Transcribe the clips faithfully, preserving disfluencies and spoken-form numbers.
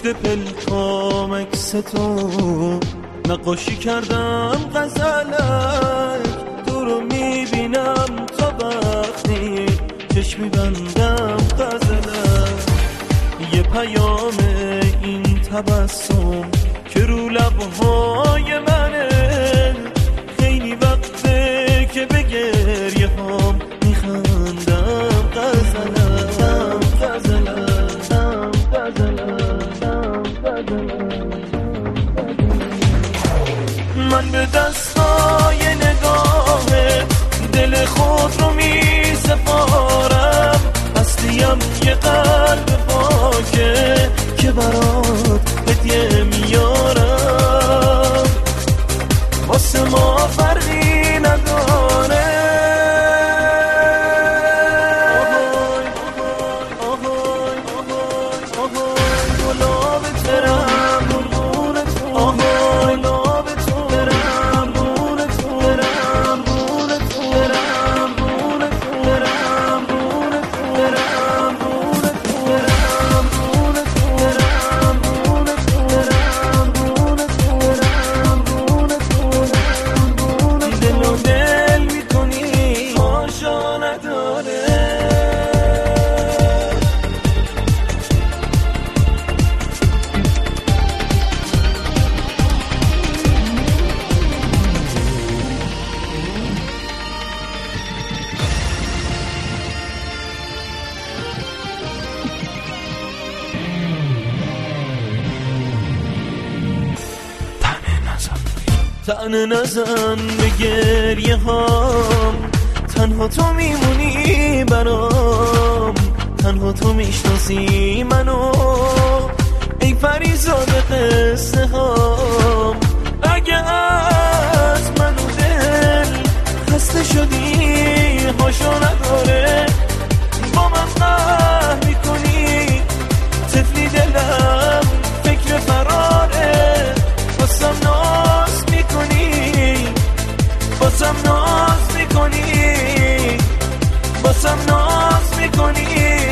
پشت پلکام عکس تو نقاشی کردم غزلک، تو رو میبینم تا وقتی چشم میبندم غزلک. یه پیام این تبسم که رو لبهای منه، خیلی وقته که به گریه هام میخندم غزلم غزلم غزلم غزلم. من به دستای نگاه دل خود رو می سپارم، هستیم یه قلب پاکه که برات هدیه میارم، واسه ما فرقی نداره. آهای آهای آهای گلاب ترم قربون تو، آهای گلاب تو برم قربون تو، برم قربون تو، برم قربون تو، برم قربون تو، برم قربون تو، برم قربون تو، برم قربون تو، برم قربون تو، برم قربون تو، برم قربون تو. دل و دل میکنی آشا نداره. تنه نزن به گریه هام، تنها تو میمونی برام، تنها تو میشناسی منو ای پریزاد قصه هام. اگه از منو دل خسته شدی هاشو نداره، با من قهر میکنی طفلی دلم فکر فراره، واسم ناز میکنی واسم ناز میکنی واسم ناز میکنی.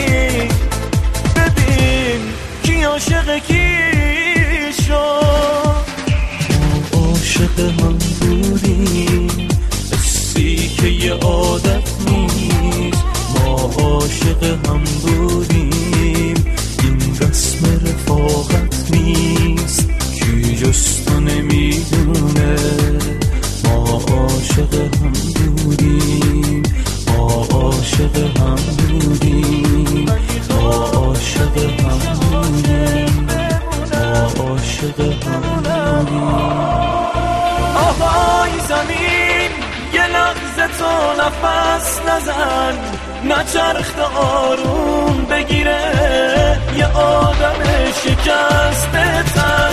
ببین کی عاشق کی شد، ما عاشق هم بودیم، حسی که یه عادت نیست، ما عاشق هم بودیم، این رسم رفاقت نیست، کی جز تو نمیدونه. ما عاشق هم بودیم، ما عاشق هم بودیم، ما عاشق هم بودیم، ما عاشق هم بودیم. آهای زمین یه لحظه تو نفس نزن، نچرخت آروم بگیره یه آدم شکسته تن.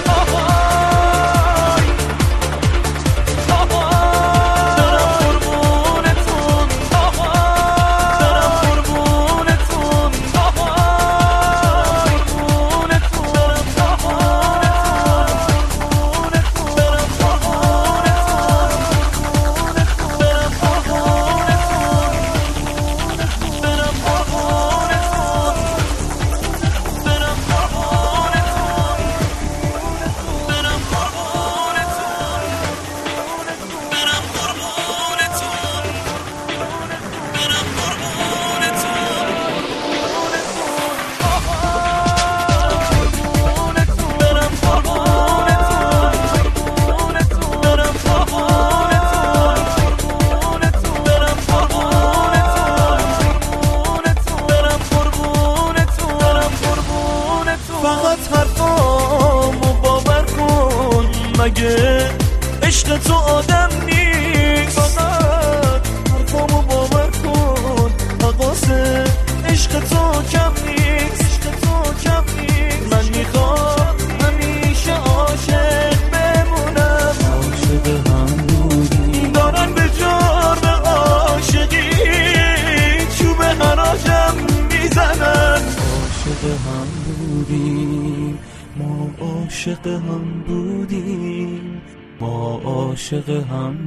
مگه عشق تو آدم نیست، فقط حرفامو باور کن، حقاسه عشق تو کم نیست، عشق تو کم نیست. من میخوام همیشه عاشق بمونم، عاشق هم بودیم، دارن به جرم عاشقی چوب حراجم میزنن. عاشق هم بودیم، ما عاشق هم بودیم، ما عاشق هم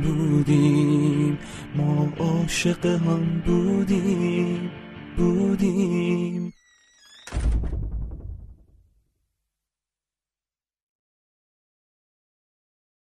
بودیم، ما عاشق هم بودیم بودیم.